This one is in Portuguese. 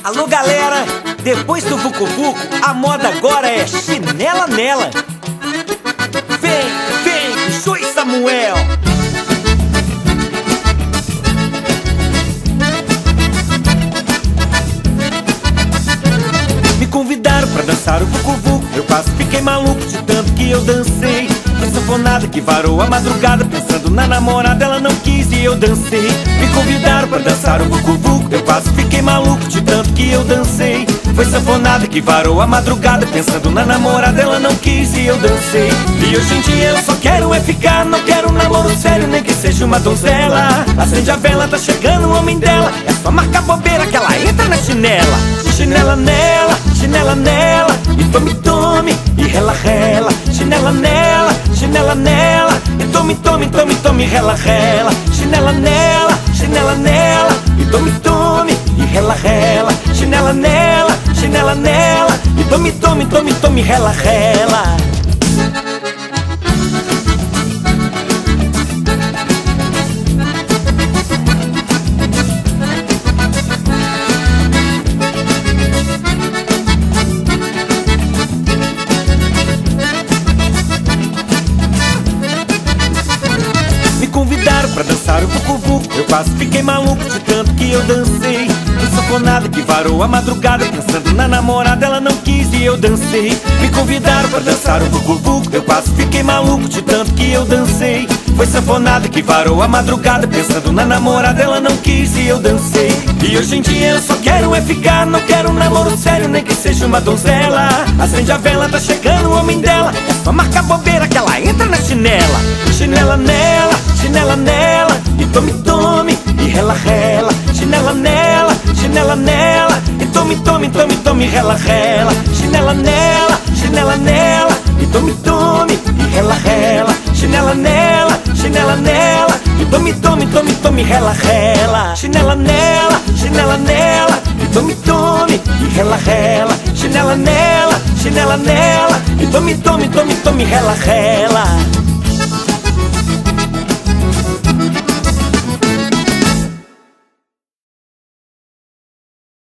Alô galera, depois do Vucu Vucu, a moda agora é chinela nela. Vem, vem, Joy Samuel. Me convidaram pra dançar o Vucu Vucu, eu quase fiquei maluco de tanto que eu dancei. Foi sanfonada que varou a madrugada, pensando na namorada ela não quis e eu dancei. Me convidaram pra dançar o Vucu Vucu, eu quase fiquei maluco de tanto que eu dancei. Foi sanfonada que varou a madrugada, pensando na namorada ela não quis e eu dancei. E hoje em dia eu só quero é ficar, não quero um namoro sério, nem que seja uma donzela. Acende a vela, tá chegando o homem dela, é só marcar bobeira que ela entra na chinela. Chinela nela, e tome, tome, e rela, rela. Chinela nela, e tome, tome, tome, tome, rela, rela. Chinela nela, e tome, tome, e rela, rela. Chinela nela, e tome, tome, tome, tome, rela, rela. Convidaram pra dançar o Vucu Vucu, eu quase fiquei maluco de tanto que eu dancei. Foi sanfonada que varou a madrugada, pensando na namorada ela não quis e eu dancei. Me convidaram pra dançar o Vucu Vucu, eu quase fiquei maluco de tanto que eu dancei. Foi sanfonada que varou a madrugada, pensando na namorada ela não quis e eu dancei. E hoje em dia eu só quero é ficar, não quero um namoro sério, nem que seja uma donzela. Acende a vela, tá chegando o homem dela, é só marcar bobeira que ela entra na chinela. Chinela nela, e tome, tome, e rela, rela. Chinela nela, e tome, tome, tome, tome, rela, rela. Chinela nela, e tome, tome, e rela, rela. Chinela nela, e tome, tome, tome, tome, rela, rela. Chinela nela, e tome, tome, e rela, rela. Chinela nela, e tome, tome, tome, tome, rela, rela.